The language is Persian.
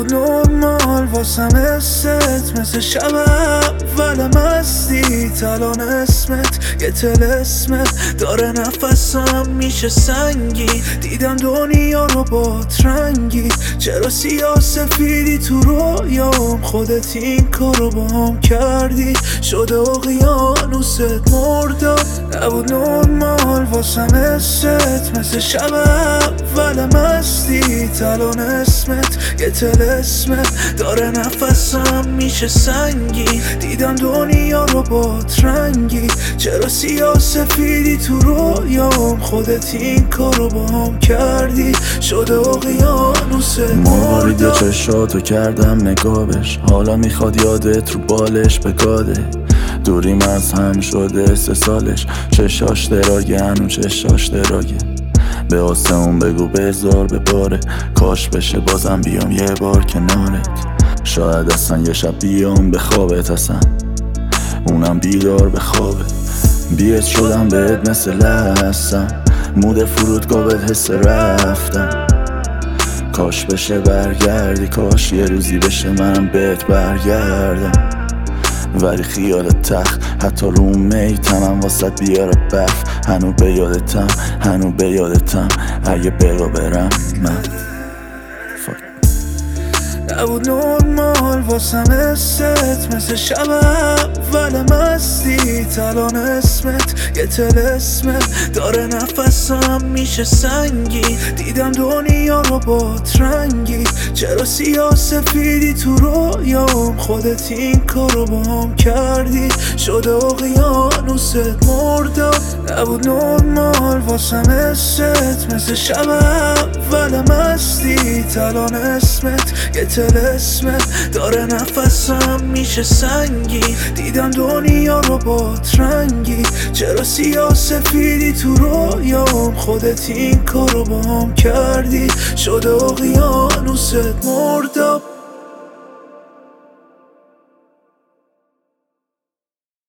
نبود نرمال واسم است مثل شب اول مستی الان اسمت یه طلسمت داره نفسم میشه سنگی دیدم دنیا رو با رنگی چرا سیاه سفیدی تو رویام خودت این کارو با هم کردی شده اقیانوست مردم نبود نرمال واسم است مثل شب اول مستی الان اسمت یه طلسمت داره نفسم میشه سنگی دیدم دنیا رو با رنگی چرا سیاه سفیدی تو رویام خودت این کارو با هم کردی شده اقیانوست مواریده چشاتو کردم نگابش حالا میخواد یادت رو بالش بگاده دوریم از هم شده 3 سالش چشاش دراگه هنو چشاش دراگه به آسمون بگو بذار بباره کاش بشه بازم بیام یه بار کنارت شاید اصلا یه شب بیام به خوابت اصلا اونم بیدار به خوابه بیت شدم بهت مثل لحظم مود فرودگاه بهت حس رفتم کاش بشه برگردی کاش یه روزی بشه من بهت برگردم ولی خیالت تخت حتی رو میتمم واسد بیاره برف هنو به یادتم اگه بگا برم من نبود نرمال واسم است مثل شب اول مستی الان اسمت یه طلسمت داره نفسم میشه سنگی دیدم دنیا رو با رنگی چرا سیاه سفیدی تو رویام خودت این کارو با هم کردی شده اقیانوست مردم نبود نرمال واسم است مثل شب اول مستی الان اسمت یه طلسمت داره نفسم میشه سنگی دیدم دنیا رو با رنگی چرا سیاه سفیدی تو رویام خودت این کارو با هم کردی شده اقیانوست مردم